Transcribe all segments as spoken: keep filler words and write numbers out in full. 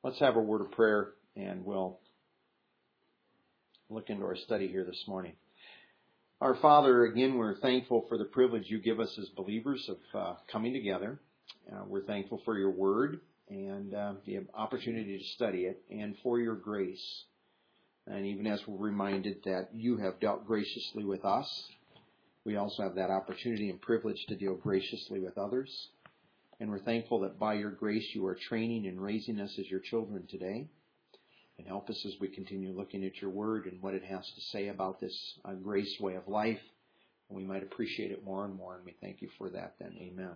Let's have a word of prayer, and we'll look into our study here this morning. Our Father, again, we're thankful for the privilege you give us as believers of uh, coming together. Uh, we're thankful for your word and uh, the opportunity to study it, and for your grace. And even as we're reminded that you have dealt graciously with us, we also have that opportunity and privilege to deal graciously with others. And we're thankful that by your grace you are training and raising us as your children today. And help us as we continue looking at your word and what it has to say about this uh, grace way of life. And we might appreciate it more and more, and we thank you for that then. Amen.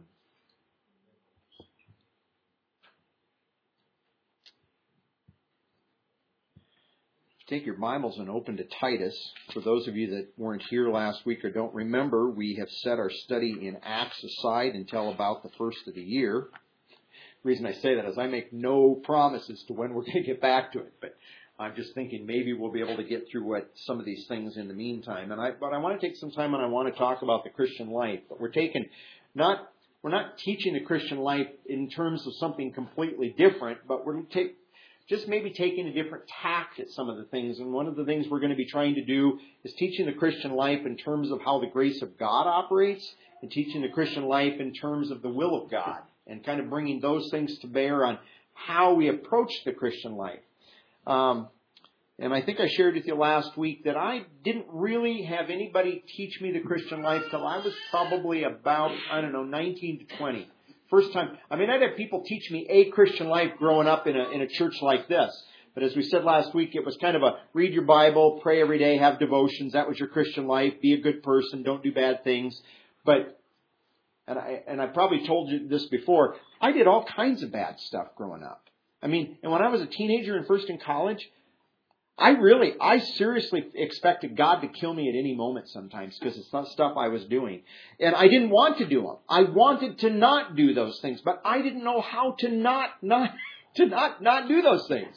Take your Bibles and open to Titus. For those of you that weren't here last week or don't remember, we have set our study in Acts aside until about the first of the year. The reason I say that is I make no promises to when we're going to get back to it, but I'm just thinking maybe we'll be able to get through what some of these things in the meantime. And I, but I want to take some time and I want to talk about the Christian life. But we're taking not we're not teaching the Christian life in terms of something completely different, but we're take, just maybe taking a different tact at some of the things. And one of the things we're going to be trying to do is teaching the Christian life in terms of how the grace of God operates, and teaching the Christian life in terms of the will of God, and kind of bringing those things to bear on how we approach the Christian life. Um, and I think I shared with you last week that I didn't really have anybody teach me the Christian life till I was probably about, I don't know, nineteen to twenty. First time, I mean, I'd have people teach me a Christian life growing up in a in a church like this. But as we said last week, it was kind of a read your Bible, pray every day, have devotions. That was your Christian life. Be a good person. Don't do bad things. But, and I, and I probably told you this before, I did all kinds of bad stuff growing up. I mean, and when I was a teenager and first in college, I really, I seriously expected God to kill me at any moment sometimes because it's not stuff I was doing. And I didn't want to do them. I wanted to not do those things, but I didn't know how to not, not, to not, not do those things.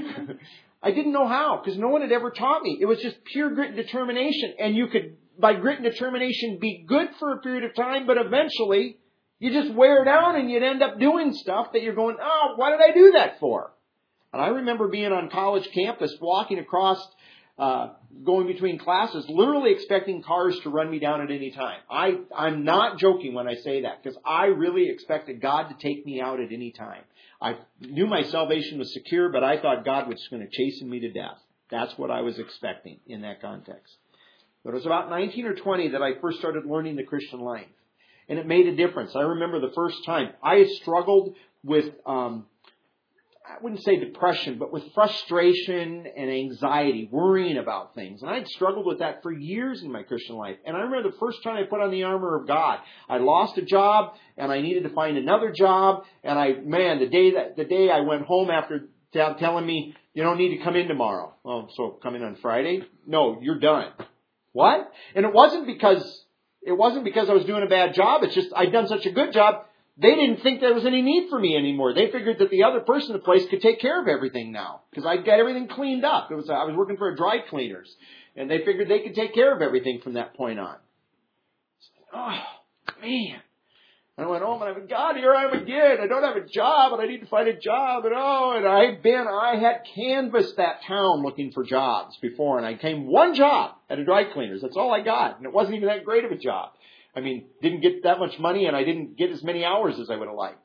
I didn't know how because no one had ever taught me. It was just pure grit and determination. And you could, by grit and determination, be good for a period of time, but eventually you just wear down and you'd end up doing stuff that you're going, oh, why did I do that for? And I remember being on college campus, walking across, uh, going between classes, literally expecting cars to run me down at any time. I, I'm not joking when I say that, because I really expected God to take me out at any time. I knew my salvation was secure, but I thought God was just going to chasten me to death. That's what I was expecting in that context. But it was about nineteen or twenty that I first started learning the Christian life. And it made a difference. I remember the first time I had struggled with, um, I wouldn't say depression, but with frustration and anxiety, worrying about things. And I'd struggled with that for years in my Christian life. And I remember the first time I put on the armor of God, I lost a job and I needed to find another job. And I, man, the day that, the day I went home after t- telling me, you don't need to come in tomorrow. Oh, so come in on Friday? No, you're done. What? And it wasn't because, it wasn't because I was doing a bad job. It's just I'd done such a good job. They didn't think there was any need for me anymore. They figured that the other person in the place could take care of everything now because I'd got everything cleaned up. It was I was working for a dry cleaners, and they figured they could take care of everything from that point on. Oh, man. And I went home and I went, God, here I am again. I don't have a job, and I need to find a job. And oh, and I've been, I had canvassed that town looking for jobs before, and I came one job at a dry cleaners. That's all I got, and it wasn't even that great of a job. I mean, didn't get that much money, and I didn't get as many hours as I would have liked.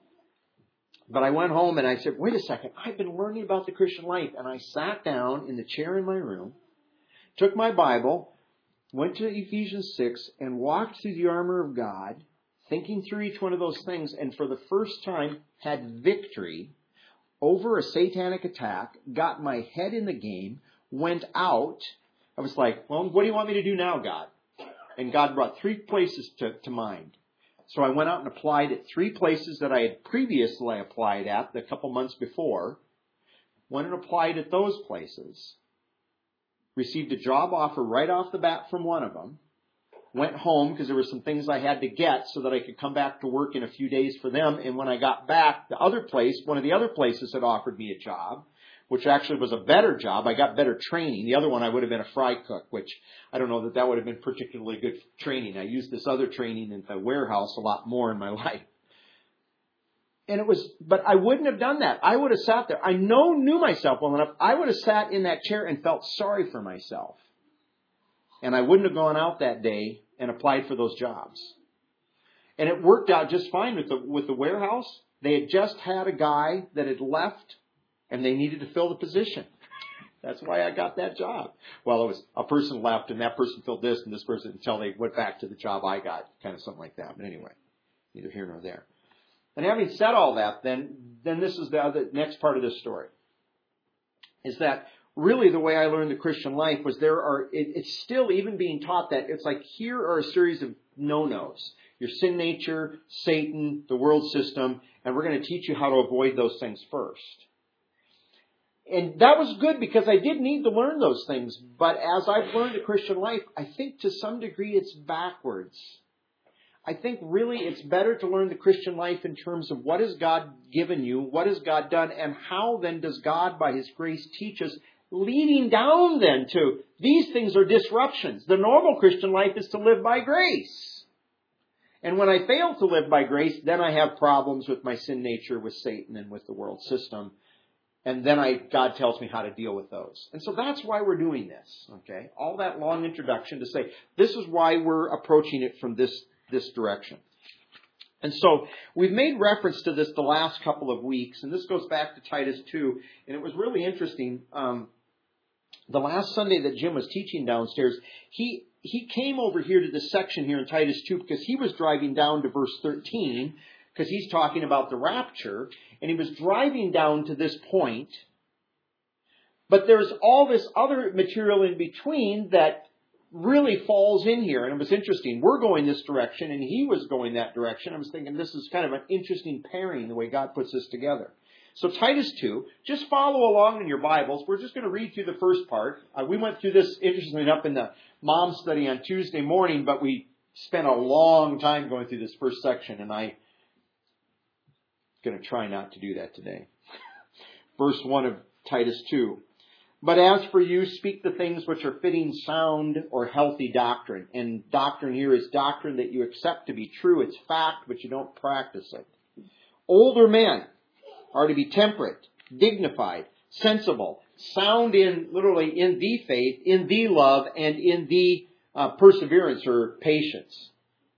But I went home, and I said, wait a second, I've been learning about the Christian life. And I sat down in the chair in my room, took my Bible, went to Ephesians six, and walked through the armor of God, thinking through each one of those things, and for the first time had victory over a satanic attack, got my head in the game, went out. I was like, well, what do you want me to do now, God? And God brought three places to, to mind. So I went out and applied at three places that I had previously applied at the couple months before. Went and applied at those places. Received a job offer right off the bat from one of them. Went home because there were some things I had to get so that I could come back to work in a few days for them. And when I got back, the other place, one of the other places had offered me a job, which actually was a better job. I got better training. The other one, I would have been a fry cook, which I don't know that that would have been particularly good training. I used this other training in the warehouse a lot more in my life. And it was, but I wouldn't have done that. I would have sat there. I know, knew myself well enough. I would have sat in that chair and felt sorry for myself. And I wouldn't have gone out that day and applied for those jobs. And it worked out just fine with the, with the warehouse. They had just had a guy that had left and they needed to fill the position. That's why I got that job. Well, it was a person left and that person filled this and this person until they went back to the job I got, kind of something like that. But anyway, neither here nor there. And having said all that, then, then this is the other, next part of this story. Is that really the way I learned the Christian life was there are, it, it's still even being taught that it's like here are a series of no-nos. Your sin nature, Satan, the world system, and we're going to teach you how to avoid those things first. And that was good because I did need to learn those things. But as I've learned the Christian life, I think to some degree it's backwards. I think really it's better to learn the Christian life in terms of what has God given you, what has God done, and how then does God by His grace teach us, leading down then to these things are disruptions. The normal Christian life is to live by grace. And when I fail to live by grace, then I have problems with my sin nature, with Satan, and with the world system. And then I, God tells me how to deal with those. And so that's why we're doing this. Okay, all that long introduction to say, this is why we're approaching it from this this direction. And so we've made reference to this the last couple of weeks, and this goes back to Titus two, and it was really interesting. Um, the last Sunday that Jim was teaching downstairs, he he came over here to this section here in Titus two because he was driving down to verse thirteen, because he's talking about the rapture, and he was driving down to this point, but there's all this other material in between that really falls in here. And it was interesting. We're going this direction and he was going that direction. I was thinking this is kind of an interesting pairing the way God puts this together. So Titus two, just follow along in your Bibles. We're just going to read through the first part. Uh, we went through this, interestingly enough, in the mom study on Tuesday morning, but we spent a long time going through this first section, and I'm going to try not to do that today. Verse one of Titus two. But as for you, speak the things which are fitting sound or healthy doctrine. And doctrine here is doctrine that you accept to be true. It's fact, but you don't practice it. Older men are to be temperate, dignified, sensible, sound in, literally, in the faith, in the love, and in the uh, perseverance or patience.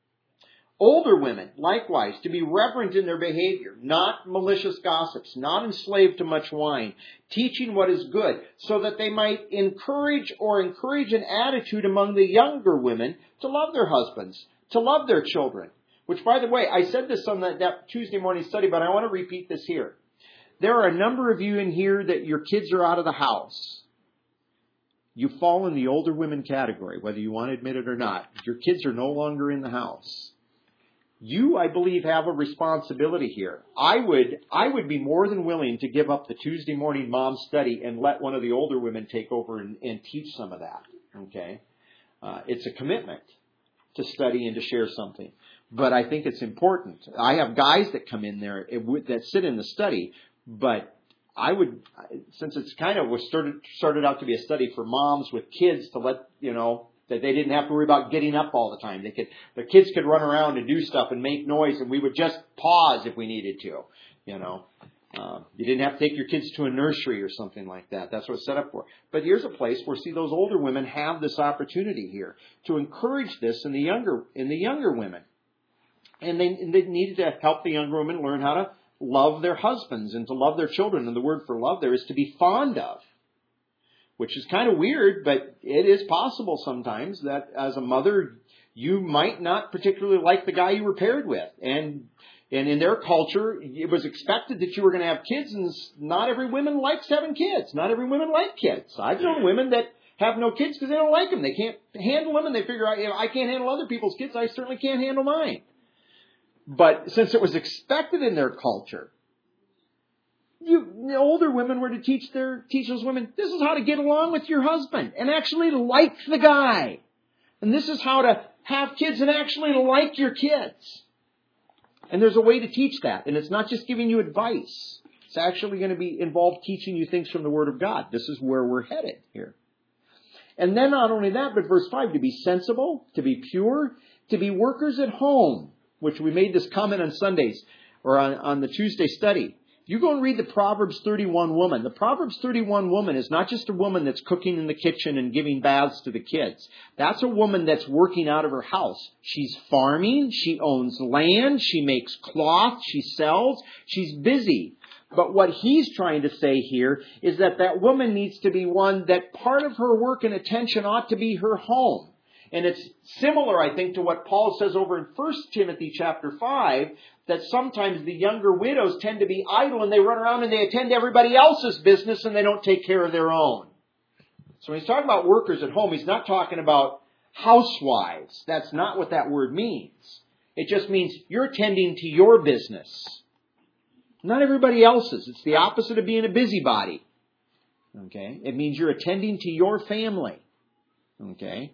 Older women, likewise, to be reverent in their behavior, not malicious gossips, not enslaved to much wine, teaching what is good, so that they might encourage or encourage an attitude among the younger women to love their husbands, to love their children. Which, by the way, I said this on that, that Tuesday morning study, but I want to repeat this here. There are a number of you in here that your kids are out of the house. You fall in the older women category, whether you want to admit it or not. Your kids are no longer in the house. You, I believe, have a responsibility here. I would, I would be more than willing to give up the Tuesday morning mom study and let one of the older women take over and, and teach some of that. Okay, uh, it's a commitment to study and to share something, but I think it's important. I have guys that come in there that sit in the study, but I would, since it's kind of was started started out to be a study for moms with kids to let you know. That they didn't have to worry about getting up all the time. They could, the kids could run around and do stuff and make noise, and we would just pause if we needed to. You know, uh, you didn't have to take your kids to a nursery or something like that. That's what it's set up for. But here's a place where, see, those older women have this opportunity here to encourage this in the younger in the younger women, and they and they needed to help the younger women learn how to love their husbands and to love their children. And the word for love there is to be fond of. Which is kind of weird, but it is possible sometimes that as a mother, you might not particularly like the guy you were paired with. And and in their culture, it was expected that you were going to have kids, and not every woman likes having kids. Not every woman like kids. I've known women that have no kids because they don't like them. They can't handle them, and they figure out, you know, I can't handle other people's kids. I certainly can't handle mine. But since it was expected in their culture, You, the older women were to teach their teach those women, this is how to get along with your husband and actually like the guy. And this is how to have kids and actually like your kids. And there's a way to teach that. And it's not just giving you advice. It's actually going to be involved teaching you things from the Word of God. This is where we're headed here. And then not only that, but verse five, to be sensible, to be pure, to be workers at home, which we made this comment on Sundays. or on, on the Tuesday study, you go and read the Proverbs thirty-one woman. The Proverbs thirty-one woman is not just a woman that's cooking in the kitchen and giving baths to the kids. That's a woman that's working out of her house. She's farming, she owns land, she makes cloth, she sells, she's busy. But what he's trying to say here is that that woman needs to be one that part of her work and attention ought to be her home. And it's similar, I think, to what Paul says over in First Timothy chapter five, that sometimes the younger widows tend to be idle and they run around and they attend to everybody else's business and they don't take care of their own. So when he's talking about workers at home, he's not talking about housewives. That's not what that word means. It just means you're attending to your business, not everybody else's. It's the opposite of being a busybody. Okay? It means you're attending to your family. Okay?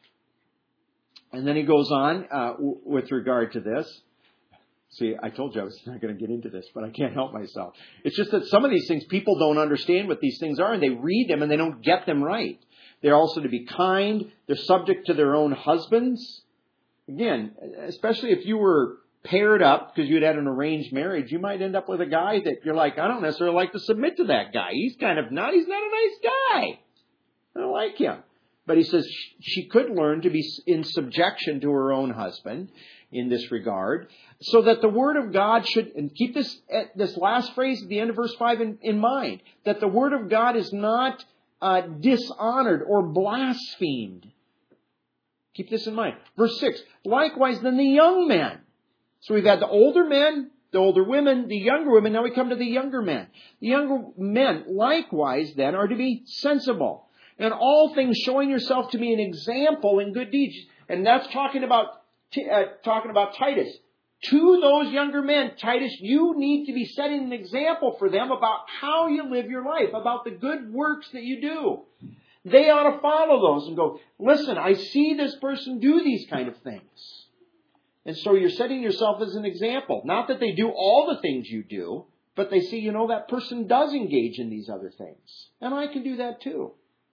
And then he goes on uh, w- with regard to this. See, I told you I was not going to get into this, but I can't help myself. It's just that some of these things, people don't understand what these things are, and they read them and they don't get them right. They're also to be kind. They're subject to their own husbands. Again, especially if you were paired up because you'd had an arranged marriage, you might end up with a guy that you're like, I don't necessarily like to submit to that guy. He's kind of not, he's not a nice guy. I don't like him. But he says she could learn to be in subjection to her own husband in this regard, so that the Word of God should, and keep this this last phrase at the end of verse five in, in mind, that the Word of God is not uh, dishonored or blasphemed. Keep this in mind. Verse six, likewise then the young men. So we've had the older men, the older women, the younger women, now we come to the younger men. The younger men likewise then are to be sensible. In all things, showing yourself to be an example in good deeds. And that's talking about uh, talking about Titus. To those younger men, Titus, you need to be setting an example for them about how you live your life, about the good works that you do. They ought to follow those and go, listen, I see this person do these kind of things. And so you're setting yourself as an example. Not that they do all the things you do, but they see, you know, that person does engage in these other things. And I can do that too.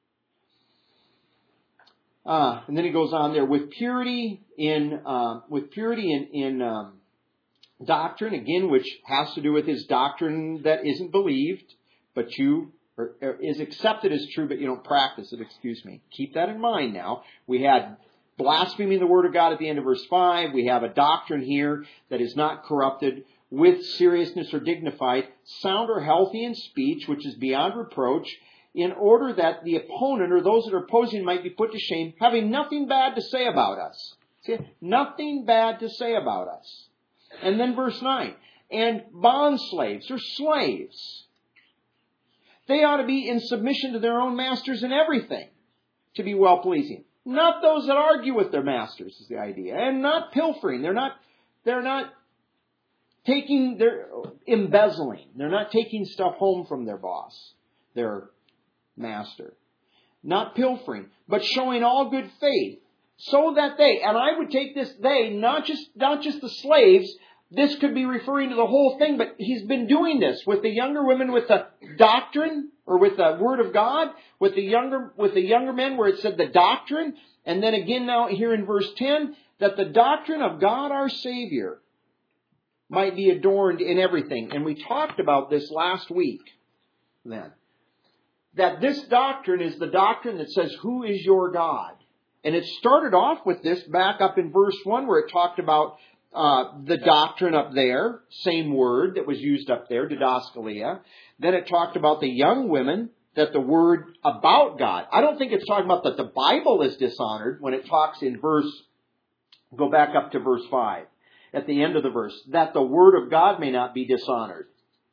Uh, and then he goes on there with purity in uh, with purity in, in um, doctrine, again, which has to do with his doctrine that isn't believed, but you or, or is accepted as true, but you don't practice it. Excuse me. Keep that in mind. Now we had blaspheming the word of God at the end of verse five. We have a doctrine here that is not corrupted, with seriousness or dignified, sound or healthy in speech, which is beyond reproach, in order that the opponent or those that are opposing might be put to shame, having nothing bad to say about us. See, nothing bad to say about us. And then verse nine, and bondslaves or slaves, they ought to be in submission to their own masters in everything, to be well-pleasing. Not those that argue with their masters is the idea, and not pilfering. They're not, they're not taking, they're embezzling. They're not taking stuff home from their boss, their master. Not pilfering, but showing all good faith, so that they, and I would take this they, not just, not just the slaves, this could be referring to the whole thing, but he's been doing this with the younger women with the doctrine, or with the Word of God, with the younger, with the younger men where it said the doctrine, and then again now here in verse ten, that the doctrine of God our Savior might be adorned in everything. And we talked about this last week then. That this doctrine is the doctrine that says, who is your God? And it started off with this back up in verse one where it talked about uh, the doctrine up there, same word that was used up there, didaskalia. Then it talked about the young women, that the word about God. I don't think it's talking about that the Bible is dishonored when it talks in verse, go back up to verse five, at the end of the verse, that the word of God may not be dishonored.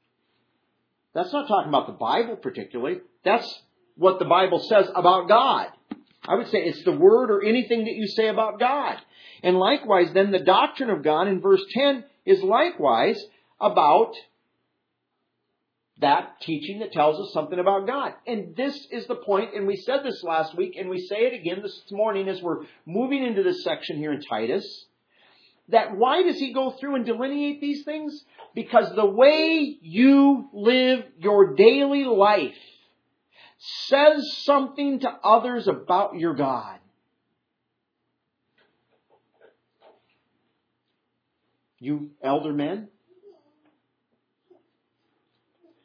That's not talking about the Bible particularly. That's what the Bible says about God. I would say it's the word or anything that you say about God. And likewise, then the doctrine of God in verse ten is likewise about that teaching that tells us something about God. And this is the point, and we said this last week, and we say it again this morning as we're moving into this section here in Titus, that why does he go through and delineate these things? Because the way you live your daily life says something to others about your God. You elder men,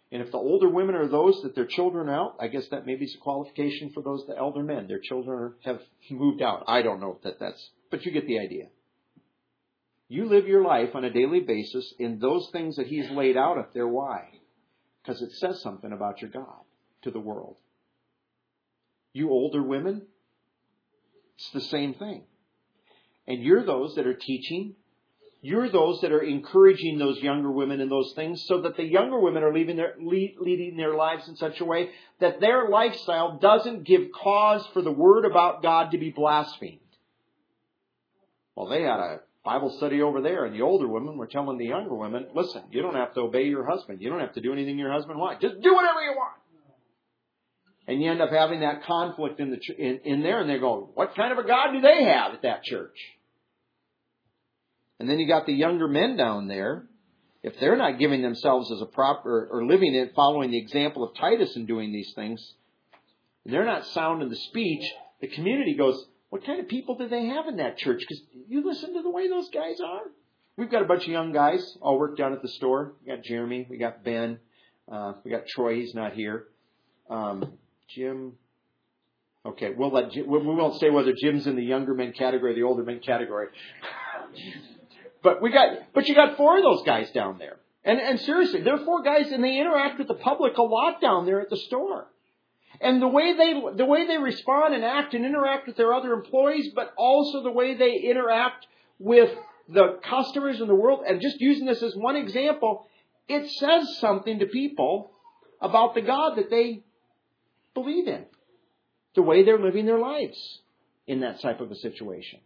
And if the older women are those that their children are out, I guess that maybe is a qualification for those, the elder men. Their children have moved out. I don't know if that that's, but you get the idea. You live your life on a daily basis in those things that He's laid out up there. Why? Because it says something about your God to the world. You older women, it's the same thing. And you're those that are teaching. You're those that are encouraging those younger women in those things so that the younger women are leading their, leading their lives in such a way that their lifestyle doesn't give cause for the word about God to be blasphemed. Well, they had a Bible study over there, and the older women were telling the younger women, listen, you don't have to obey your husband. You don't have to do anything your husband wants. Just do whatever you want. And you end up having that conflict in, the in, in there, and they go, what kind of a God do they have at that church? And then you got the younger men down there. If they're not giving themselves as a proper, or living it, following the example of Titus in doing these things, and they're not sound in the speech, the community goes, what kind of people do they have in that church? Because you listen to the way those guys are. We've got a bunch of young guys all work down at the store. We got Jeremy, we got Ben, uh, we got Troy, he's not here. Um, Jim, okay, we'll let Jim, we won't say whether Jim's in the younger men category or the older men category. But we got, but you got four of those guys down there. And, and seriously, they're four guys and they interact with the public a lot down there at the store. And the way they, the way they respond and act and interact with their other employees, but also the way they interact with the customers in the world, and just using this as one example, it says something to people about the God that they believe in. The way they're living their lives in that type of a situation.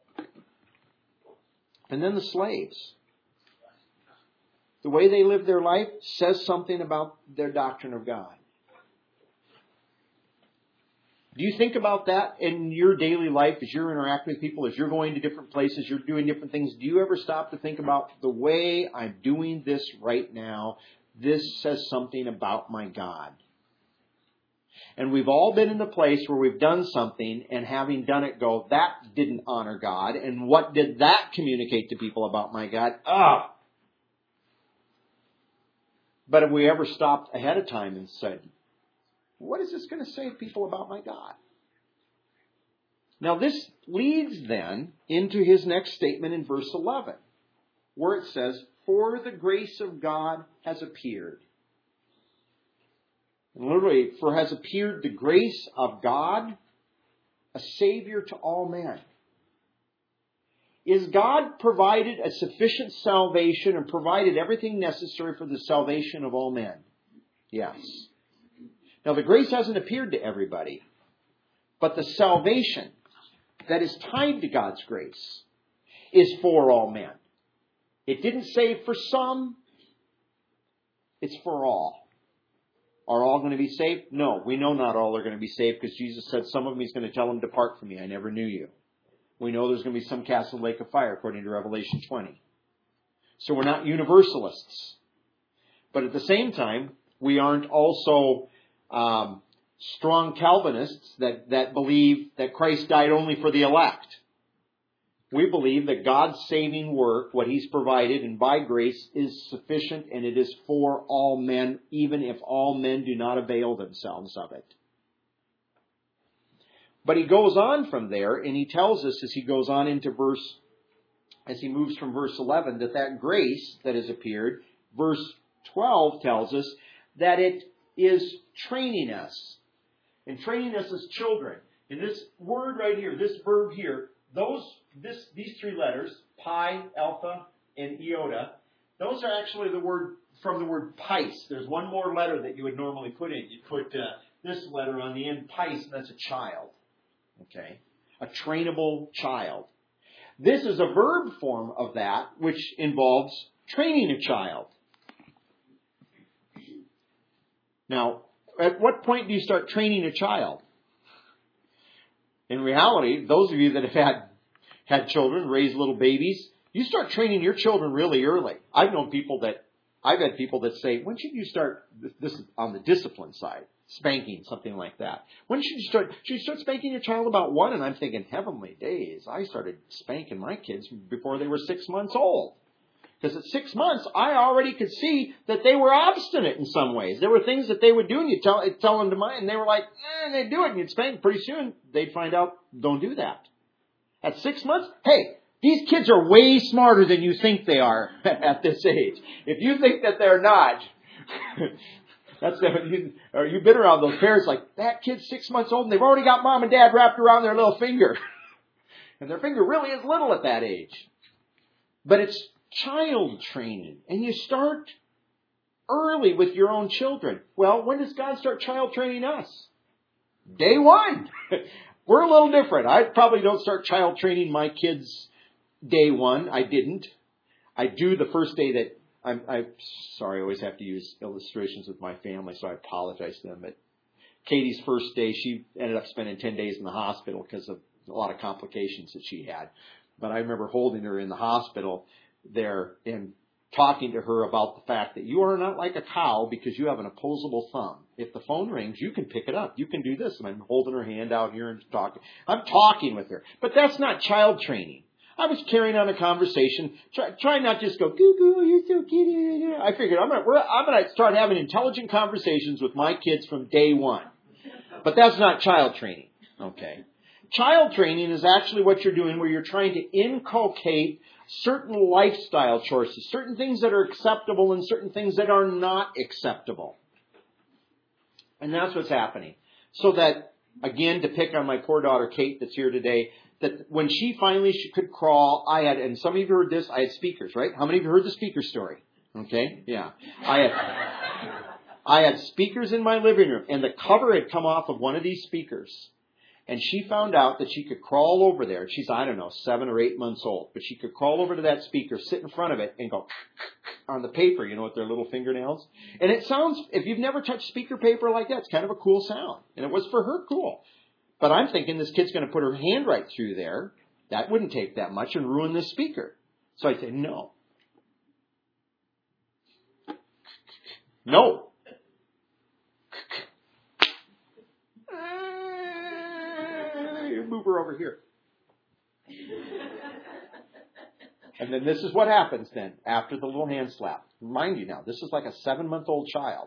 And then the slaves. The way they live their life says something about their doctrine of God. Do you think about that in your daily life as you're interacting with people, as you're going to different places, you're doing different things? Do you ever stop to think about the way I'm doing this right now? This says something about my God. And we've all been in the place where we've done something and having done it go, that didn't honor God. And what did that communicate to people about my God? Ah! But have we ever stopped ahead of time and said, what is this going to say to people about my God? Now this leads then into his next statement in verse eleven, where it says, for the grace of God has appeared. And literally, for has appeared the grace of God, a Savior to all men. Is God provided a sufficient salvation and provided everything necessary for the salvation of all men? Yes. Now, the grace hasn't appeared to everybody, but the salvation that is tied to God's grace is for all men. It didn't say for some, it's for all. Are all going to be saved? No, we know not all are going to be saved because Jesus said some of them He's going to tell them, depart from me, I never knew you. We know there's going to be some cast in the lake of fire according to Revelation twenty. So we're not universalists. But at the same time, we aren't also um, strong Calvinists that, that believe that Christ died only for the elect. We believe that God's saving work, what He's provided, and by grace, is sufficient and it is for all men, even if all men do not avail themselves of it. But he goes on from there, and he tells us as he goes on into verse, as he moves from verse eleven, that that grace that has appeared, verse twelve tells us that it is training us. And training us as children. And this word right here, this verb here, those, this, these three letters, pi, alpha, and iota, those are actually the word from the word pais. There's one more letter that you would normally put in. You put uh, this letter on the end, pais, and that's a child. Okay? A trainable child. This is a verb form of that, which involves training a child. Now, at what point do you start training a child? In reality, those of you that have had, had children, raised little babies, you start training your children really early. I've known people that, I've had people that say, when should you start, this is on the discipline side, spanking, something like that. When should you start, should you start spanking your child about one? And I'm thinking, heavenly days, I started spanking my kids before they were six months old. Because at six months, I already could see that they were obstinate in some ways. There were things that they would do, and you'd tell, tell them to mind, and they were like, eh, and they'd do it, and you'd spank. Pretty soon, they'd find out, don't do that. At six months, hey, these kids are way smarter than you think they are at this age. If you think that they're not, that's the, or you've been around those parents like, that kid's six months old, and they've already got mom and dad wrapped around their little finger. And their finger really is little at that age. But it's child training. And you start early with your own children. Well, when does God start child training us? Day one. We're a little different. I probably don't start child training my kids day one. I didn't. I do the first day that I'm, I'm sorry, I always have to use illustrations with my family, so I apologize to them. But Katie's first day, she ended up spending ten days in the hospital because of a lot of complications that she had. But I remember holding her in the hospital there and talking to her about the fact that you are not like a cow because you have an opposable thumb. If the phone rings, you can pick it up. You can do this. And I'm holding her hand out here and talking. I'm talking with her. But that's not child training. I was carrying on a conversation, try, try not just go, goo goo, you're so cute. I figured I'm going to I'm going to start having intelligent conversations with my kids from day one. But that's not child training. Okay. Child training is actually what you're doing where you're trying to inculcate certain lifestyle choices, certain things that are acceptable and certain things that are not acceptable. And that's what's happening. So that, again, to pick on my poor daughter Kate that's here today, that when she finally she could crawl, I had, and some of you heard this, I had speakers, right? How many of you heard the speaker story? Okay, yeah. I had, I had speakers in my living room, and the cover had come off of one of these speakers. And she found out that she could crawl over there. She's, I don't know, seven or eight months old. But she could crawl over to that speaker, sit in front of it, and go on the paper, you know, with their little fingernails. And it sounds, if you've never touched speaker paper like that, it's kind of a cool sound. And it was for her cool. But I'm thinking this kid's going to put her hand right through there. That wouldn't take that much and ruin this speaker. So I said, no. No. Move her over here. And then this is what happens then after the little hand slap. Mind you now, this is like a seven-month-old child.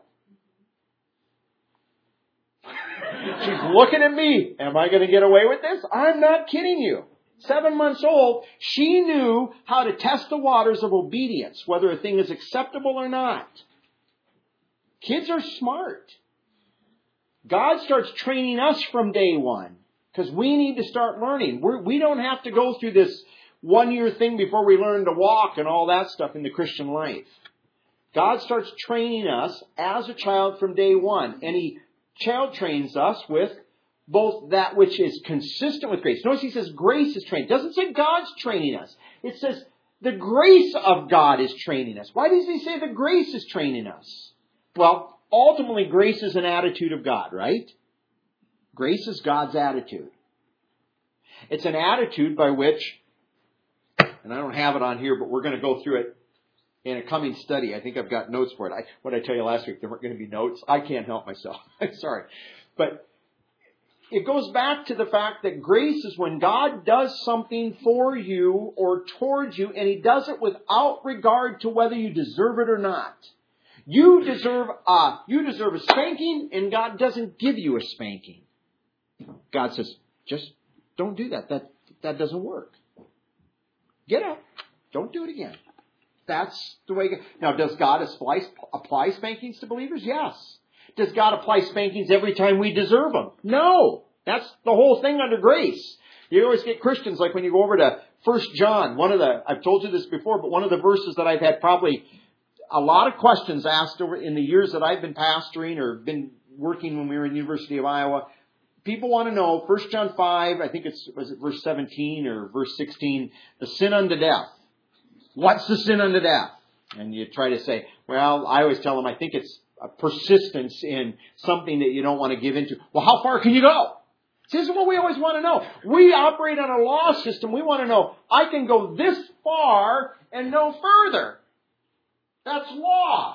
She's looking at me. Am I going to get away with this? I'm not kidding you. Seven months old, she knew how to test the waters of obedience, whether a thing is acceptable or not. Kids are smart. God starts training us from day one. Because we need to start learning. We're, we don't have to go through this one-year thing before we learn to walk and all that stuff in the Christian life. God starts training us as a child from day one. And He child trains us with both that which is consistent with grace. Notice He says grace is trained. It doesn't say God's training us. It says the grace of God is training us. Why does He say the grace is training us? Well, ultimately, grace is an attitude of God, right? Grace is God's attitude. It's an attitude by which, and I don't have it on here, but we're going to go through it in a coming study. I think I've got notes for it. I, what did I tell you last week? There weren't going to be notes. I can't help myself. I'm sorry. But it goes back to the fact that grace is when God does something for you or towards you, and He does it without regard to whether you deserve it or not. You deserve a, you deserve a spanking, and God doesn't give you a spanking. God says, just don't do that. That that doesn't work. Get up. Don't do it again. That's the way. Now, does God apply, apply spankings to believers? Yes. Does God apply spankings every time we deserve them? No. That's the whole thing under grace. You always get Christians, like when you go over to First John, one of the, I've told you this before, but one of the verses that I've had probably a lot of questions asked over in the years that I've been pastoring or been working when we were in the University of Iowa. People want to know, First John five, I think it's, was it verse seventeen or verse sixteen, the sin unto death. What's the sin unto death? And you try to say, well, I always tell them, I think it's a persistence in something that you don't want to give into. Well, how far can you go? This is what we always want to know. We operate on a law system. We want to know, I can go this far and no further. That's law.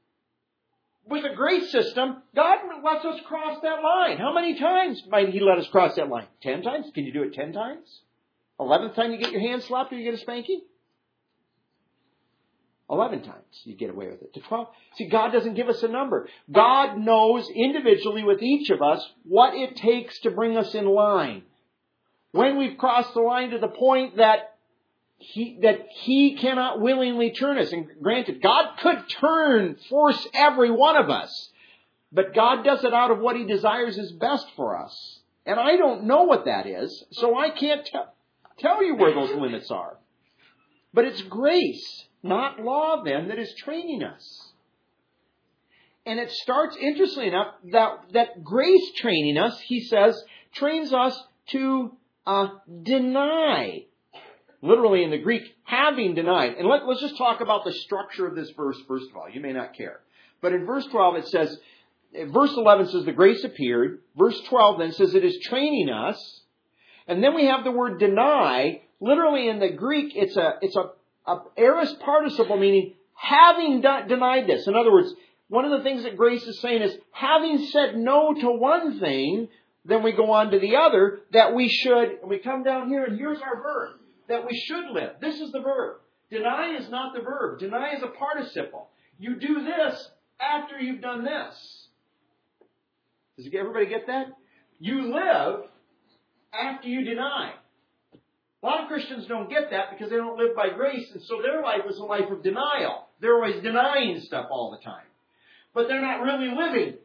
With a grace system, God lets us cross that line. How many times might He let us cross that line? Ten times? Can you do it ten times? Eleventh time you get your hand slapped or you get a spanking? eleven times you get away with it. To twelve. See, God doesn't give us a number. God knows individually with each of us what it takes to bring us in line. When we've crossed the line to the point that He, that He cannot willingly turn us. And granted, God could turn, force every one of us. But God does it out of what He desires is best for us. And I don't know what that is, so I can't te- tell you where those limits are. But it's grace, not law then, that is training us. And it starts, interestingly enough, that, that grace training us, he says, trains us to uh, deny. Literally in the Greek, having denied. And let, let's just talk about the structure of this verse first of all. You may not care. But in verse twelve it says, verse eleven says the grace appeared. Verse twelve then says it is training us. And then we have the word deny. Literally in the Greek, it's a it's a, a aorist participle, meaning having de- denied this. In other words, one of the things that grace is saying is, having said no to one thing, then we go on to the other, that we should, and we come down here, and here's our verb, that we should live. This is the verb. Deny is not the verb. Deny is a participle. You do this after you've done this. Does everybody get that? You live after you deny. A lot of Christians don't get that because they don't live by grace, and so their life is a life of denial. They're always denying stuff all the time. But they're not really living.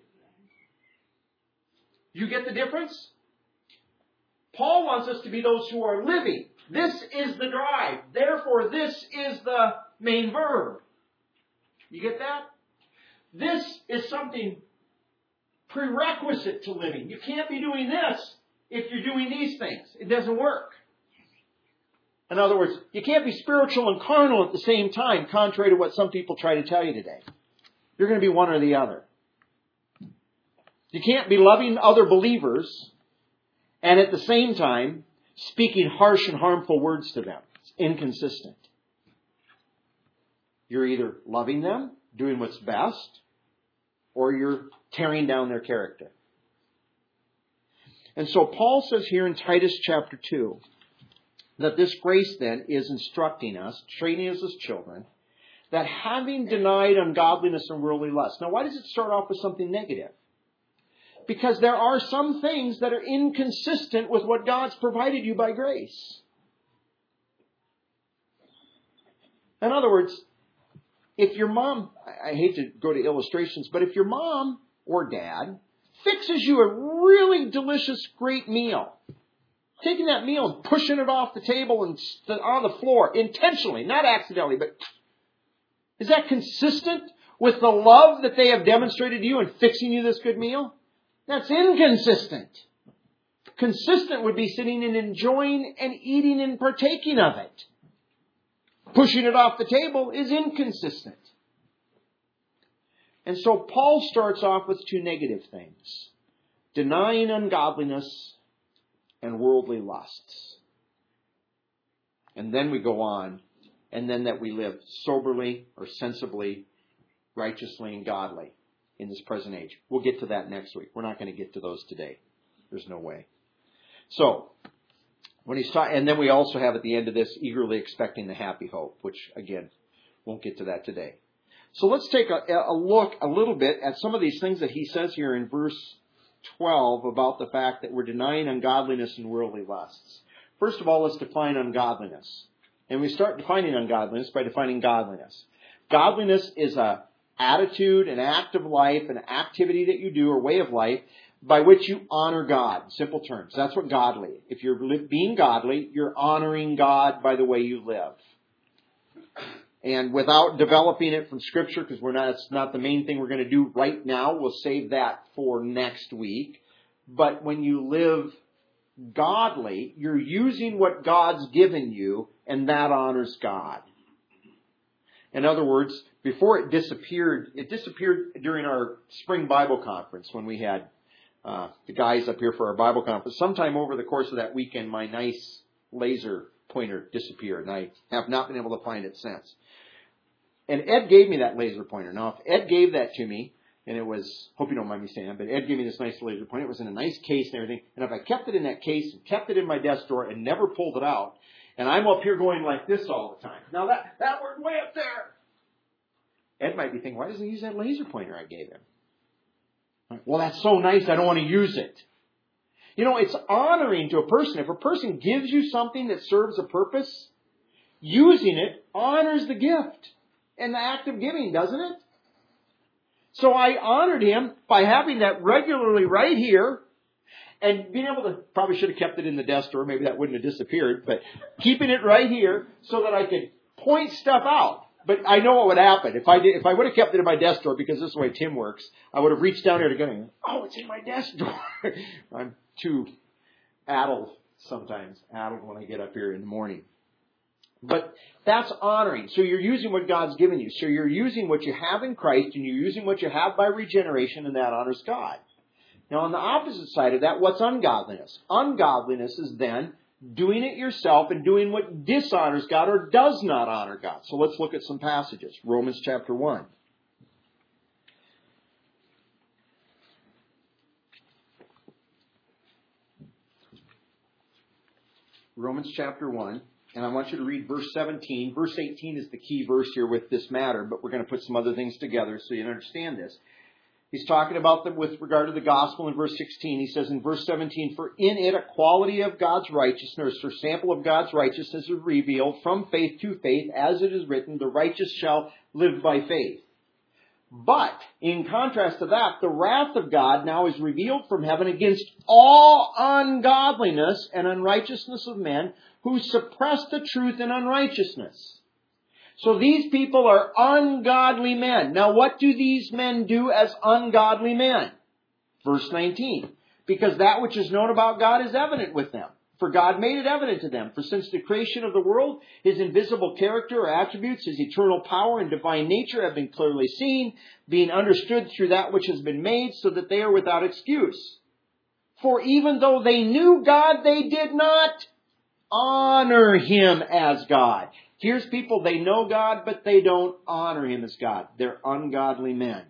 You get the difference? Paul wants us to be those who are living. This is the drive. Therefore, this is the main verb. You get that? This is something prerequisite to living. You can't be doing this if you're doing these things. It doesn't work. In other words, you can't be spiritual and carnal at the same time, contrary to what some people try to tell you today. You're going to be one or the other. You can't be loving other believers and at the same time speaking harsh and harmful words to them. It's inconsistent. You're either loving them, doing what's best, or you're tearing down their character. And so Paul says here in Titus chapter two that this grace then is instructing us, training us as children, that having denied ungodliness and worldly lust. Now, why does it start off with something negative? Because there are some things that are inconsistent with what God's provided you by grace. In other words, if your mom, I hate to go to illustrations, but if your mom or dad fixes you a really delicious, great meal, taking that meal and pushing it off the table and on the floor, intentionally, not accidentally, but is that consistent with the love that they have demonstrated to you in fixing you this good meal? That's inconsistent. Consistent would be sitting and enjoying and eating and partaking of it. Pushing it off the table is inconsistent. And so Paul starts off with two negative things. Denying ungodliness and worldly lusts. And then we go on, and then that we live soberly or sensibly, righteously and godly in this present age. We'll get to that next week. We're not going to get to those today. There's no way. So, when he's ta- and then we also have at the end of this, eagerly expecting the happy hope, which again, won't get to that today. So let's take a, a look a little bit at some of these things that he says here in verse twelve about the fact that we're denying ungodliness and worldly lusts. First of all, let's define ungodliness. And we start defining ungodliness by defining godliness. Godliness is a attitude, an act of life, an activity that you do or way of life by which you honor God. In simple terms. That's what godly. If you're being godly, you're honoring God by the way you live. And without developing it from Scripture, because we're not, it's not the main thing we're going to do right now. We'll save that for next week. But when you live godly, you're using what God's given you, and that honors God. In other words, before it disappeared, it disappeared during our spring Bible conference when we had uh, the guys up here for our Bible conference. Sometime over the course of that weekend, my nice laser pointer disappeared, and I have not been able to find it since. And Ed gave me that laser pointer. Now, if Ed gave that to me, and it was, hope you don't mind me saying that, but Ed gave me this nice laser pointer. It was in a nice case and everything. And if I kept it in that case and kept it in my desk drawer and never pulled it out, and I'm up here going like this all the time. Now, that, that worked way up there. Ed might be thinking, why doesn't he use that laser pointer I gave him? Well, that's so nice, I don't want to use it. You know, it's honoring to a person. If a person gives you something that serves a purpose, using it honors the gift and the act of giving, doesn't it? So I honored him by having that regularly right here and being able to, probably should have kept it in the desk drawer, maybe that wouldn't have disappeared, but keeping it right here so that I could point stuff out. But I know what would happen. If I did, if I would have kept it in my desk drawer, because this is the way Tim works, I would have reached down there to get it. Oh, it's in my desk drawer. I'm too addled sometimes, addled when I get up here in the morning. But that's honoring. So you're using what God's given you. So you're using what you have in Christ, and you're using what you have by regeneration, and that honors God. Now, on the opposite side of that, what's ungodliness? Ungodliness is then doing it yourself and doing what dishonors God or does not honor God. So let's look at some passages. Romans chapter one. Romans chapter one. And I want you to read verse seventeen. Verse eighteen is the key verse here with this matter, but we're going to put some other things together so you understand this. He's talking about them with regard to the gospel in verse sixteen. He says in verse seventeen, for in it a quality of God's righteousness, or sample of God's righteousness is revealed from faith to faith, as it is written, the righteous shall live by faith. But, in contrast to that, the wrath of God now is revealed from heaven against all ungodliness and unrighteousness of men who suppress the truth in unrighteousness. So these people are ungodly men. Now what do these men do as ungodly men? Verse nineteen. Because that which is known about God is evident with them. For God made it evident to them. For since the creation of the world, His invisible character or attributes, His eternal power and divine nature have been clearly seen, being understood through that which has been made, so that they are without excuse. For even though they knew God, they did not honor Him as God. Here's people, they know God, but they don't honor Him as God. They're ungodly men.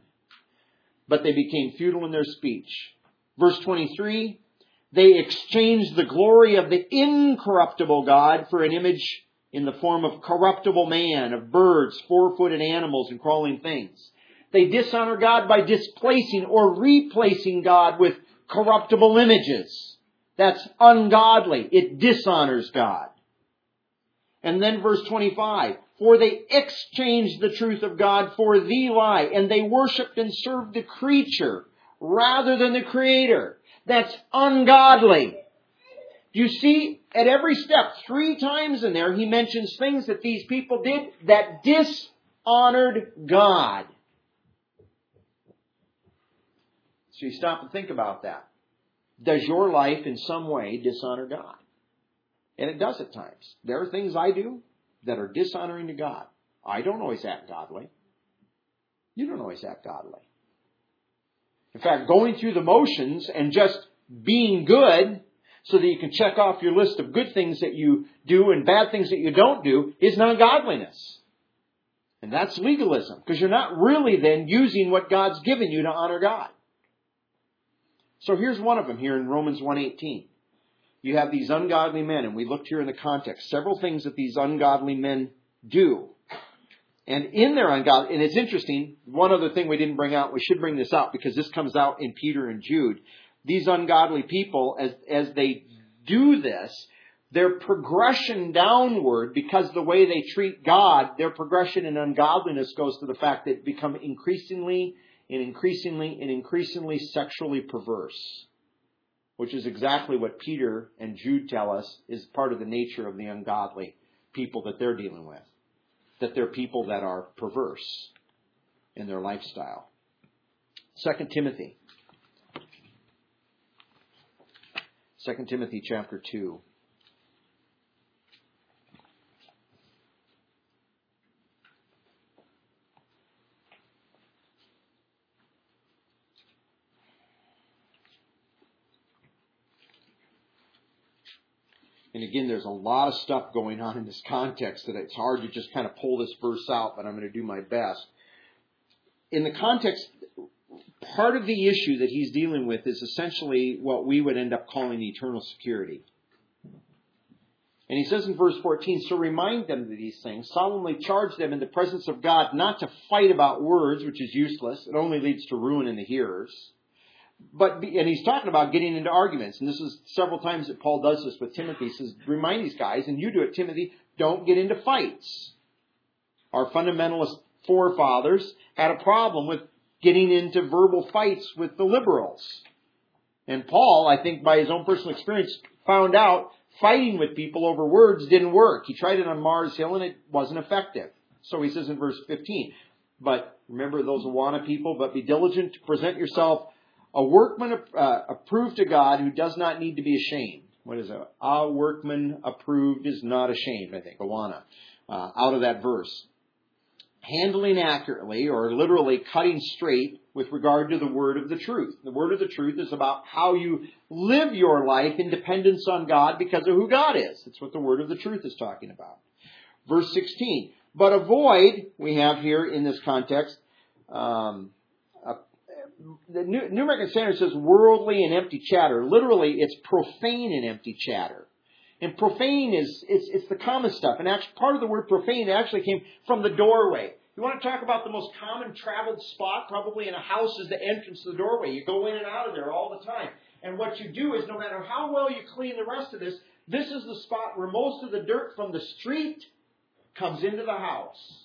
But they became futile in their speech. Verse twenty-three, they exchanged the glory of the incorruptible God for an image in the form of corruptible man, of birds, four-footed animals, and crawling things. They dishonor God by displacing or replacing God with corruptible images. That's ungodly. It dishonors God. And then verse twenty-five, for they exchanged the truth of God for the lie, and they worshipped and served the creature rather than the Creator. That's ungodly. You see, at every step, three times in there, he mentions things that these people did that dishonored God. So you stop and think about that. Does your life in some way dishonor God? And it does at times. There are things I do that are dishonoring to God. I don't always act godly. You don't always act godly. In fact, going through the motions and just being good so that you can check off your list of good things that you do and bad things that you don't do is not godliness. And that's legalism, because you're not really then using what God's given you to honor God. So here's one of them here in Romans one eighteen. You have these ungodly men, and we looked here in the context, several things that these ungodly men do. And in their ungodly, and it's interesting, one other thing we didn't bring out, we should bring this out because this comes out in Peter and Jude. These ungodly people, as, as they do this, their progression downward, because the way they treat God, their progression in ungodliness goes to the fact that they become increasingly and increasingly and increasingly sexually perverse. Which is exactly what Peter and Jude tell us is part of the nature of the ungodly people that they're dealing with. That they're people that are perverse in their lifestyle. Second Timothy. Second Timothy chapter two. And again, there's a lot of stuff going on in this context that it's hard to just kind of pull this verse out, but I'm going to do my best. In the context, part of the issue that he's dealing with is essentially what we would end up calling eternal security. And he says in verse fourteen, so remind them of these things, solemnly charge them in the presence of God not to fight about words, which is useless. It only leads to ruin in the hearers. But, and he's talking about getting into arguments. And this is several times that Paul does this with Timothy. He says, remind these guys, and you do it, Timothy, don't get into fights. Our fundamentalist forefathers had a problem with getting into verbal fights with the liberals. And Paul, I think by his own personal experience, found out fighting with people over words didn't work. He tried it on Mars Hill and it wasn't effective. So he says in verse fifteen, but remember those Awana people, but be diligent to present yourself a workman uh, approved to God who does not need to be ashamed. What is it? A workman approved is not ashamed, I think, Awana, uh, out of that verse. Handling accurately, or literally cutting straight with regard to the word of the truth. The word of the truth is about how you live your life in dependence on God because of who God is. That's what the word of the truth is talking about. Verse sixteen. But avoid, we have here in this context, um, a, the New, New American Standard says worldly and empty chatter. Literally, it's profane and empty chatter. And profane is, it's, it's the common stuff. And actually, part of the word profane actually came from the doorway. You want to talk about the most common traveled spot probably in a house is the entrance to the doorway. You go in and out of there all the time. And what you do is no matter how well you clean the rest of this, this is the spot where most of the dirt from the street comes into the house.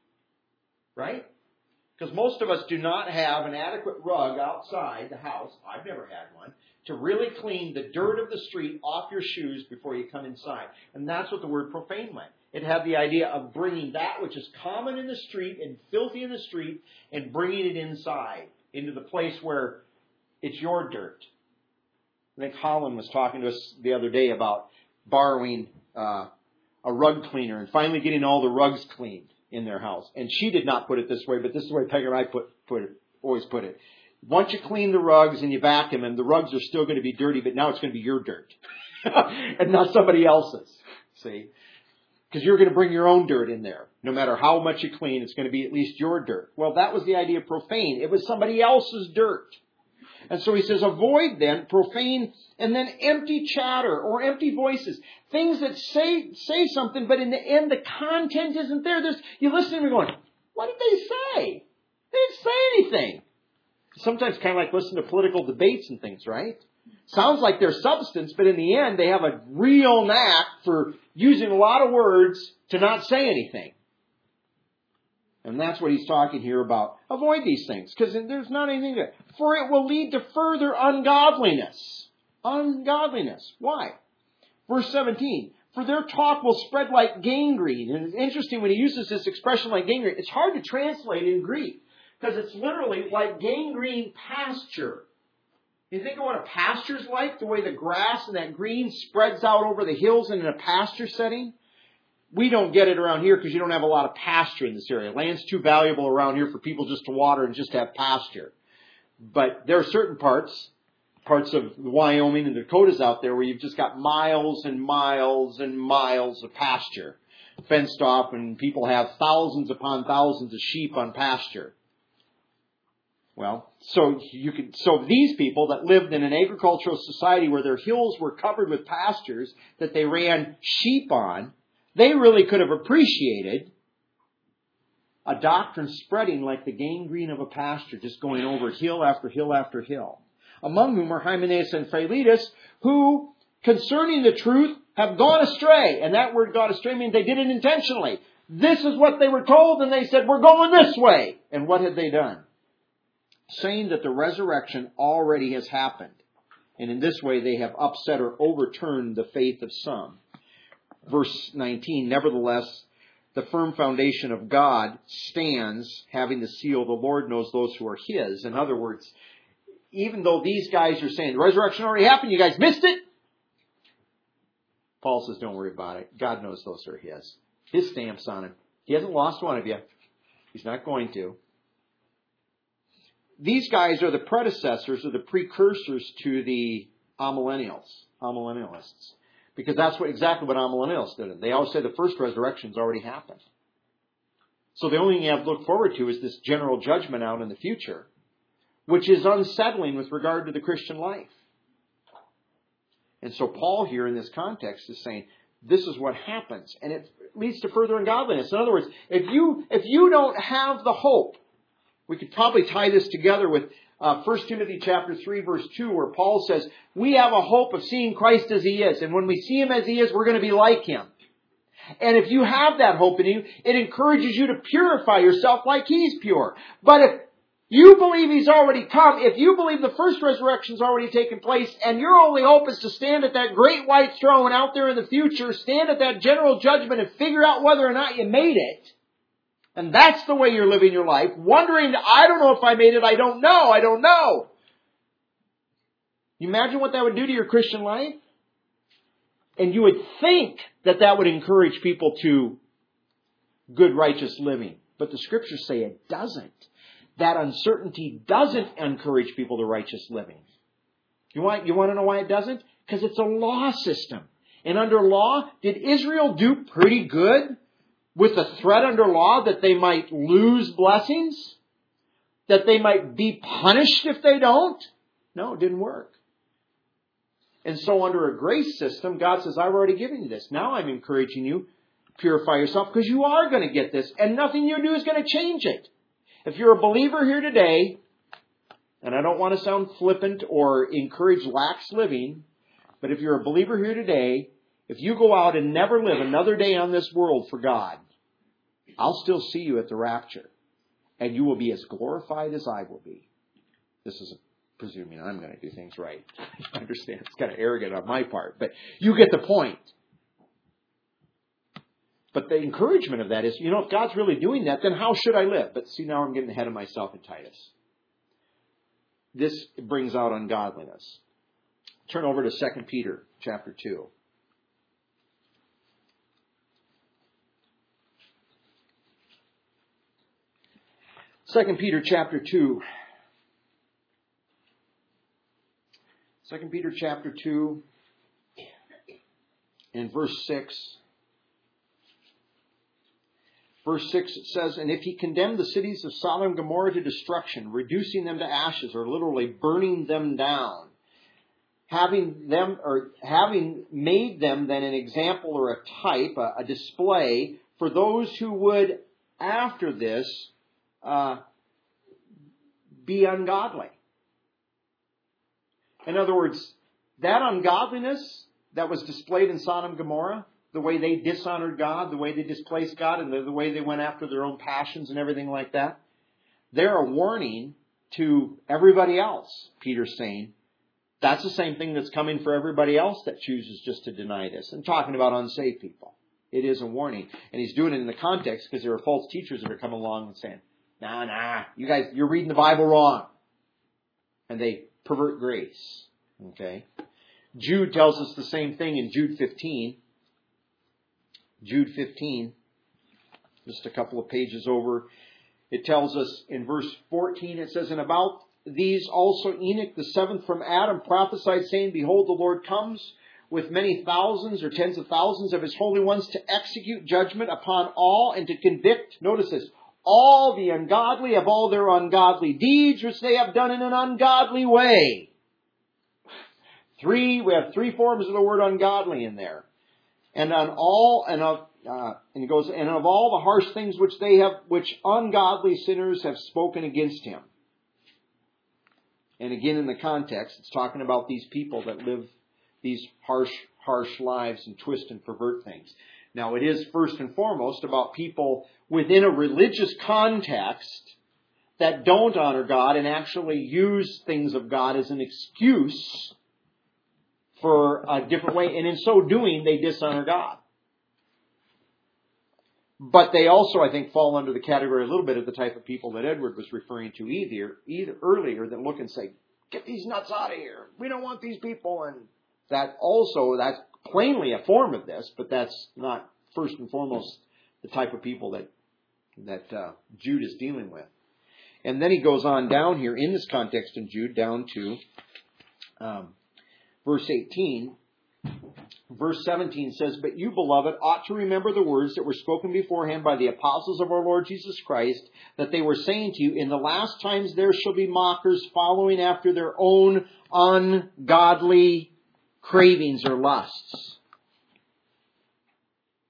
Right? Because most of us do not have an adequate rug outside the house. I've never had one. To really clean the dirt of the street off your shoes before you come inside. And that's what the word profane meant. It had the idea of bringing that which is common in the street and filthy in the street and bringing it inside, into the place where it's your dirt. I think Holland was talking to us the other day about borrowing uh, a rug cleaner and finally getting all the rugs cleaned in their house. And she did not put it this way, but this is the way Peg and I put, put it, always put it. Once you clean the rugs and you vacuum them, the rugs are still going to be dirty, but now it's going to be your dirt and not somebody else's. See? Because you're going to bring your own dirt in there. No matter how much you clean, it's going to be at least your dirt. Well, that was the idea of profane. It was somebody else's dirt. And so he says, avoid then profane and then empty chatter or empty voices. Things that say say something, but in the end the content isn't there. There's, you listen to them and going, what did they say? They didn't say anything. Sometimes kind of like listen to political debates and things, right? Sounds like there's substance, but in the end they have a real knack for using a lot of words to not say anything. And that's what he's talking here about. Avoid these things, because there's not anything to it. For it will lead to further ungodliness. Ungodliness. Why? Verse seventeen. For their talk will spread like gangrene. And it's interesting when he uses this expression like gangrene. It's hard to translate in Greek, because it's literally like gangrene pasture. You think of what a pasture's like, the way the grass and that green spreads out over the hills in a pasture setting? We don't get it around here because you don't have a lot of pasture in this area. Land's too valuable around here for people just to water and just have pasture. But there are certain parts, parts of Wyoming and the Dakotas out there where you've just got miles and miles and miles of pasture fenced off, and people have thousands upon thousands of sheep on pasture. Well, so you could, so these people that lived in an agricultural society where their hills were covered with pastures that they ran sheep on, they really could have appreciated a doctrine spreading like the gangrene of a pasture, just going over hill after hill after hill. Among whom are Hymenaeus and Philetus, who, concerning the truth, have gone astray. And that word gone astray means they did it intentionally. This is what they were told, and they said, we're going this way. And what had they done? Saying that the resurrection already has happened. And in this way they have upset or overturned the faith of some. Verse nineteen, nevertheless, the firm foundation of God stands, having the seal, the Lord knows those who are His. In other words, even though these guys are saying, the resurrection already happened, you guys missed it, Paul says, don't worry about it. God knows those are His. His stamp's on Him. He hasn't lost one of you. He's not going to. These guys are the predecessors or the precursors to the amillennials, amillennialists. Because that's what exactly what amillennialists did. They always say the first resurrection's already happened. So the only thing you have to look forward to is this general judgment out in the future, which is unsettling with regard to the Christian life. And so Paul here in this context is saying, this is what happens. And it leads to further ungodliness. In other words, if you, if you don't have the hope, we could probably tie this together with uh, First Timothy chapter three, verse two, where Paul says, we have a hope of seeing Christ as He is. And when we see Him as He is, we're going to be like Him. And if you have that hope in you, it encourages you to purify yourself like He's pure. But if you believe He's already come, if you believe the first resurrection's already taken place, and your only hope is to stand at that great white throne out there in the future, stand at that general judgment and figure out whether or not you made it, and that's the way you're living your life, wondering, I don't know if I made it, I don't know, I don't know. You imagine what that would do to your Christian life? And you would think that that would encourage people to good, righteous living. But the Scriptures say it doesn't. That uncertainty doesn't encourage people to righteous living. You want, you want to know why it doesn't? Because it's a law system. And under law, did Israel do pretty good with the threat under law that they might lose blessings? That they might be punished if they don't? No, it didn't work. And so under a grace system, God says, I've already given you this. Now I'm encouraging you, purify yourself, because you are going to get this, and nothing you do is going to change it. If you're a believer here today, and I don't want to sound flippant or encourage lax living, but if you're a believer here today, if you go out and never live another day on this world for God, I'll still see you at the rapture, and you will be as glorified as I will be. This is presuming I'm going to do things right. I understand it's kind of arrogant on my part, but you get the point. But the encouragement of that is, you know, if God's really doing that, then how should I live? But see, now I'm getting ahead of myself in Titus. This brings out ungodliness. Turn over to Second Peter chapter two. Second Peter chapter two. Second Peter chapter two and verse six. Verse six, it says, and if He condemned the cities of Sodom and Gomorrah to destruction, reducing them to ashes, or literally burning them down, having them, or having made them then an example or a type, a, a display for those who would, after this, uh, be ungodly. In other words, that ungodliness that was displayed in Sodom and Gomorrah, the way they dishonored God, the way they displaced God, and the, the way they went after their own passions and everything like that, they're a warning to everybody else, Peter's saying. That's the same thing that's coming for everybody else that chooses just to deny this. I'm talking about unsaved people. It is a warning. And he's doing it in the context because there are false teachers that are coming along and saying, nah, nah, you guys, you're reading the Bible wrong. And they pervert grace. Okay? Jude tells us the same thing in Jude fifteen. Jude fifteen, just a couple of pages over. It tells us in verse fourteen, it says, and about these also Enoch, the seventh from Adam, prophesied, saying, behold, the Lord comes with many thousands or tens of thousands of His holy ones to execute judgment upon all and to convict, notice this, all the ungodly of all their ungodly deeds which they have done in an ungodly way. Three, we have three forms of the word ungodly in there. And on all, and of, uh, and he goes, and of all the harsh things which they have, which ungodly sinners have spoken against Him. And again, in the context, it's talking about these people that live these harsh, harsh lives and twist and pervert things. Now, it is first and foremost about people within a religious context that don't honor God and actually use things of God as an excuse for a different way. And in so doing, they dishonor God. But they also, I think, fall under the category a little bit of the type of people that Edward was referring to either, either earlier that look and say, get these nuts out of here. We don't want these people. And that also, that's plainly a form of this, but that's not first and foremost the type of people that, that uh, Jude is dealing with. And then he goes on down here in this context in Jude, down to um, verse eighteen. Verse seventeen says, but you, beloved, ought to remember the words that were spoken beforehand by the apostles of our Lord Jesus Christ, that they were saying to you, in the last times there shall be mockers following after their own ungodly cravings or lusts.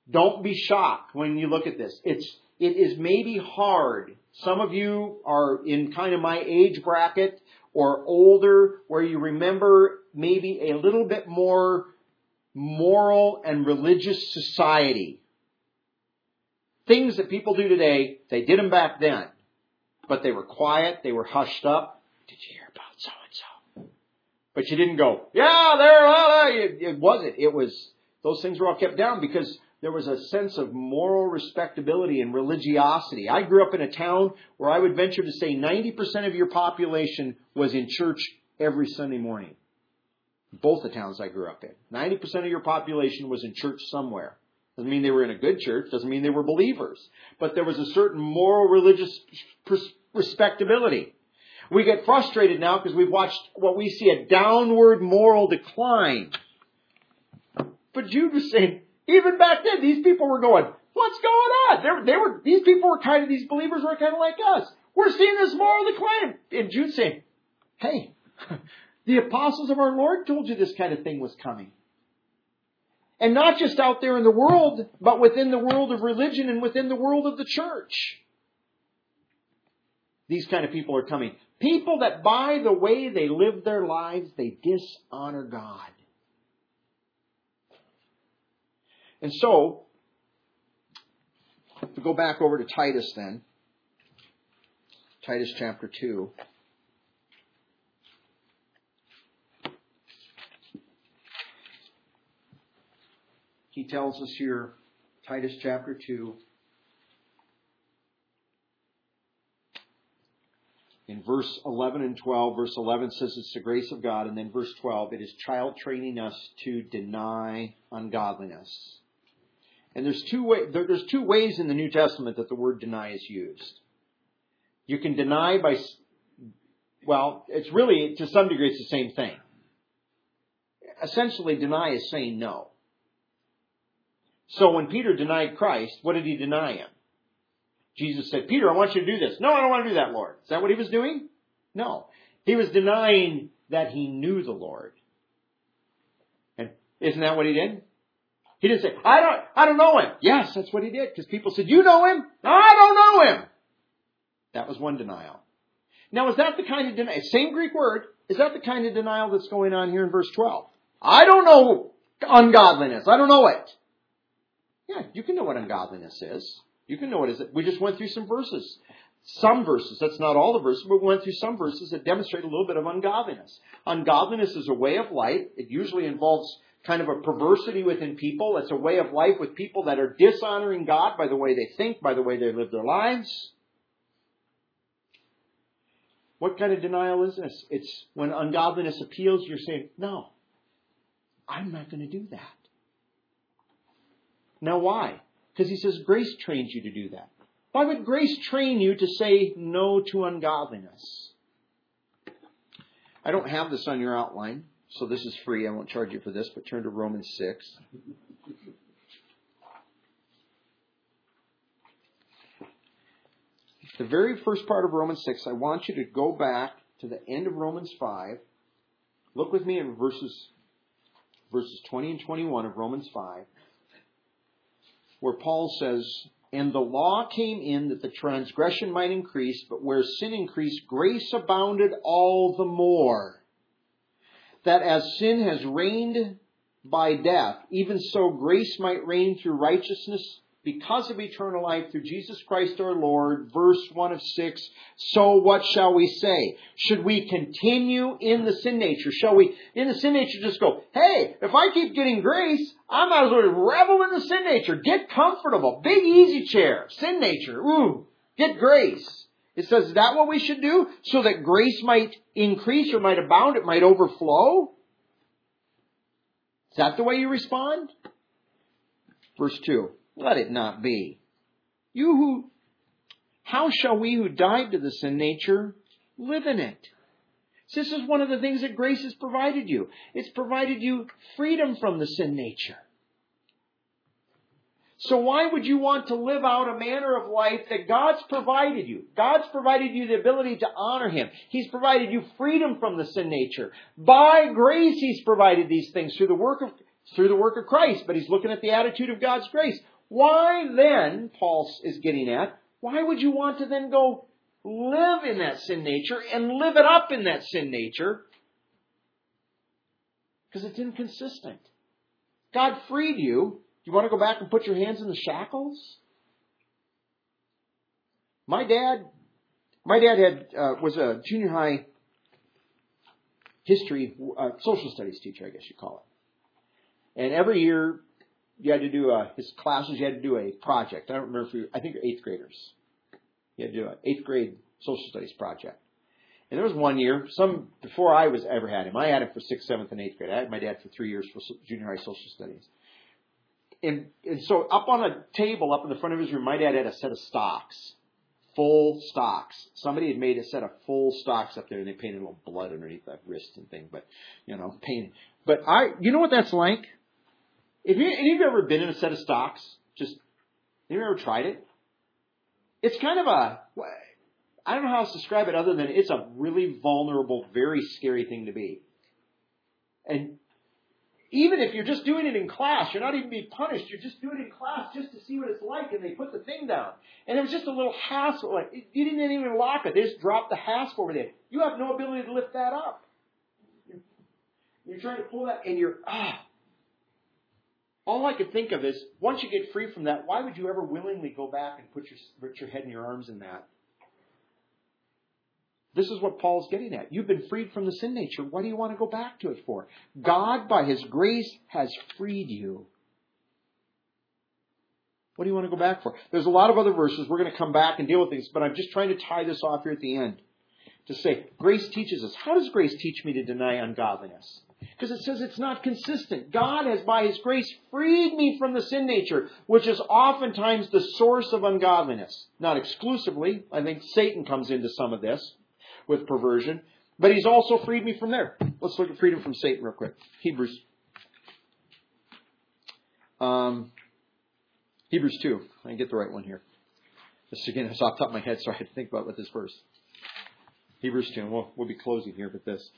Don't be shocked when you look at this. It's, it is maybe hard. Some of you are in kind of my age bracket or older where you remember maybe a little bit more moral and religious society. Things that people do today, they did them back then. But they were quiet, they were hushed up. Did you hear about so-and-so? But you didn't go, yeah, there, uh, it, it wasn't. It was, those things were all kept down because there was a sense of moral respectability and religiosity. I grew up in a town where I would venture to say ninety percent of your population was in church every Sunday morning. Both the towns I grew up in. ninety percent of your population was in church somewhere. Doesn't mean they were in a good church. Doesn't mean they were believers. But there was a certain moral religious respectability. We get frustrated now because we've watched what we see a downward moral decline. But Jude was saying, even back then, these people were going, what's going on? They were, they were, these people were kind of, these believers were kind of like us. We're seeing this moral decline. And Jude's saying, hey, the apostles of our Lord told you this kind of thing was coming. And not just out there in the world, but within the world of religion and within the world of the church. These kind of people are coming. People that by the way they live their lives, they dishonor God. And so, to go back over to Titus then. Titus chapter two. He tells us here, Titus chapter two, in verse eleven and twelve, verse eleven says it's the grace of God, and then verse twelve, it is child training us to deny ungodliness. And there's two way, there, there's two ways in the New Testament that the word deny is used. You can deny by, well, it's really, to some degree, it's the same thing. Essentially, deny is saying no. So when Peter denied Christ, what did he deny him? Jesus said, Peter, I want you to do this. No, I don't want to do that, Lord. Is that what he was doing? No. He was denying that he knew the Lord. And isn't that what he did? He didn't say, I don't, I don't know him. Yes, that's what he did. Because people said, you know him? No, I don't know him. That was one denial. Now, is that the kind of denial, same Greek word, is that the kind of denial that's going on here in verse twelve? I don't know ungodliness. I don't know it. Yeah, you can know what ungodliness is. You can know what it is. We just went through some verses. Some verses, that's not all the verses, but we went through some verses that demonstrate a little bit of ungodliness. Ungodliness is a way of life. It usually involves kind of a perversity within people. It's a way of life with people that are dishonoring God by the way they think, by the way they live their lives. What kind of denial is this? It's when ungodliness appeals, you're saying, no, I'm not going to do that. Now why? Because he says grace trains you to do that. Why would grace train you to say no to ungodliness? I don't have this on your outline, so this is free. I won't charge you for this, but turn to Romans six. The very first part of Romans six, I want you to go back to the end of Romans five. Look with me in verses, verses twenty and twenty-one of Romans five. Where Paul says, and the law came in that the transgression might increase, but where sin increased, grace abounded all the more. That as sin has reigned by death, even so grace might reign through righteousness because of eternal life through Jesus Christ our Lord. Verse one of six, so what shall we say? Should we continue in the sin nature? Shall we, in the sin nature, just go, hey, if I keep getting grace, I might as well revel in the sin nature. Get comfortable. Big easy chair. Sin nature. Ooh, get grace. It says, is that what we should do? So that grace might increase or might abound, it might overflow? Is that the way you respond? Verse two. Let it not be. You who, how shall we who died to the sin nature live in it? So this is one of the things that grace has provided you. It's provided you freedom from the sin nature. So why would you want to live out a manner of life that God's provided you? God's provided you the ability to honor Him. He's provided you freedom from the sin nature. By grace He's provided these things through the work of, through the work of Christ. But He's looking at the attitude of God's grace. Why then, Paul is getting at, why would you want to then go live in that sin nature and live it up in that sin nature? Because it's inconsistent. God freed you. You want to go back and put your hands in the shackles? My dad, my dad had uh, was a junior high history, uh, social studies teacher, I guess you call it. And every year, you had to do a, his classes, you had to do a project. I don't remember if you, I think you're eighth graders. You had to do an eighth grade social studies project. And there was one year, some, before I was ever had him, I had him for sixth, seventh, and eighth grade. I had my dad for three years for junior high social studies. And, and so up on a table up in the front of his room, my dad had a set of stocks. Full stocks. Somebody had made a set of full stocks up there, and they painted a little blood underneath that wrist and thing. But, you know, painted. But I, you know what that's like? If you, any of you ever been in a set of stocks? Just, have you ever tried it? It's kind of a, I don't know how else to describe it other than it's a really vulnerable, very scary thing to be. And even if you're just doing it in class, you're not even being punished. You're just doing it in class just to see what it's like, and they put the thing down. And it was just a little hassle. Like, you didn't even lock it. They just dropped the hasp over there. You have no ability to lift that up. You're, you're trying to pull that, and you're, ah. All I could think of is, once you get free from that, why would you ever willingly go back and put your, put your head and your arms in that? This is what Paul's getting at. You've been freed from the sin nature. What do you want to go back to it for? God, by His grace, has freed you. What do you want to go back for? There's a lot of other verses. We're going to come back and deal with things, but I'm just trying to tie this off here at the end. To say, grace teaches us. How does grace teach me to deny ungodliness? Because it says it's not consistent. God has, by His grace, freed me from the sin nature, which is oftentimes the source of ungodliness. Not exclusively. I think Satan comes into some of this with perversion. But He's also freed me from there. Let's look at freedom from Satan real quick. Hebrews. Um, Hebrews two. I can get the right one here. This again is off the top of my head, so I had to think about what this verse. Hebrews two. We'll, we'll be closing here with this.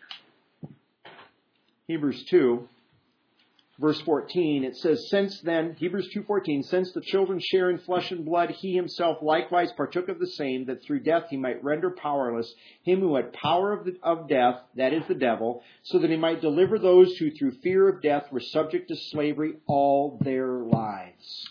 Hebrews two, verse fourteen, it says, Since then, Hebrews two fourteen, since the children share in flesh and blood, He Himself likewise partook of the same, that through death He might render powerless him who had power of, the, of death, that is the devil, so that He might deliver those who through fear of death were subject to slavery all their lives.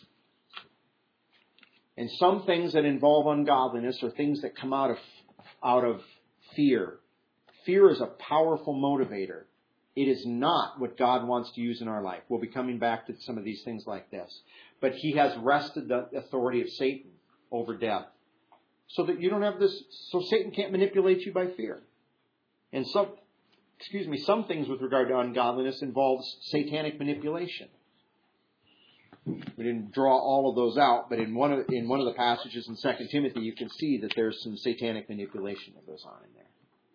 And some things that involve ungodliness are things that come out of, out of fear. Fear is a powerful motivator. It is not what God wants to use in our life. We'll be coming back to some of these things like this. But He has wrested the authority of Satan over death. So that you don't have this, so Satan can't manipulate you by fear. And some, excuse me, some things with regard to ungodliness involves satanic manipulation. We didn't draw all of those out, but in one of, in one of the passages in Second Timothy, you can see that there's some satanic manipulation that goes on in there.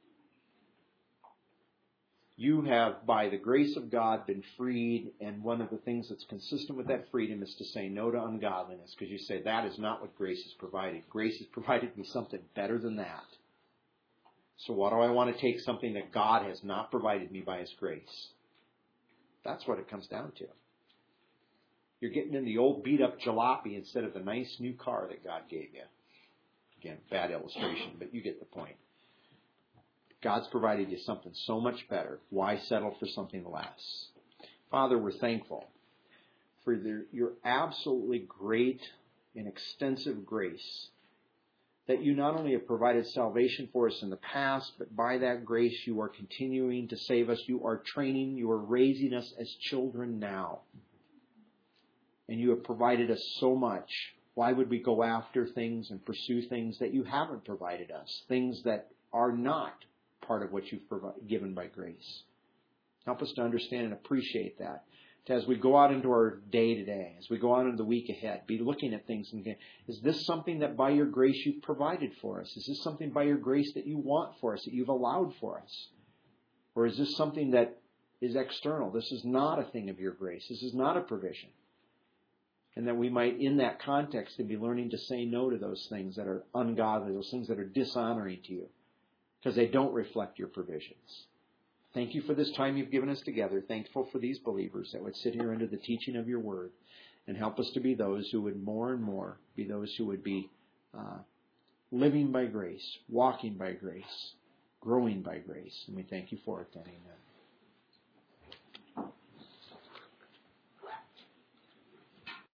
You have, by the grace of God, been freed, and one of the things that's consistent with that freedom is to say no to ungodliness, because you say, that is not what grace has provided. Grace has provided me something better than that. So why do I want to take something that God has not provided me by His grace? That's what it comes down to. You're getting in the old beat-up jalopy instead of the nice new car that God gave you. Again, bad illustration, but you get the point. God's provided you something so much better. Why settle for something less? Father, we're thankful for the, your absolutely great and extensive grace, that you not only have provided salvation for us in the past, but by that grace you are continuing to save us. You are training, you are raising us as children now. And you have provided us so much. Why would we go after things and pursue things that you haven't provided us? Things that are not part of what you've provided, given by grace. Help us to understand and appreciate that. As we go out into our day today, as we go out into the week ahead, be looking at things and thinking, is this something that by your grace you've provided for us? Is this something by your grace that you want for us, that you've allowed for us? Or is this something that is external? This is not a thing of your grace. This is not a provision. And that we might, in that context, be learning to say no to those things that are ungodly, those things that are dishonoring to you, because they don't reflect your provisions. Thank you for this time you've given us together. Thankful for these believers that would sit here under the teaching of your word. and help us to be those who would more and more be those who would be uh, living by grace, walking by grace, growing by grace. And we thank you for it then. Amen.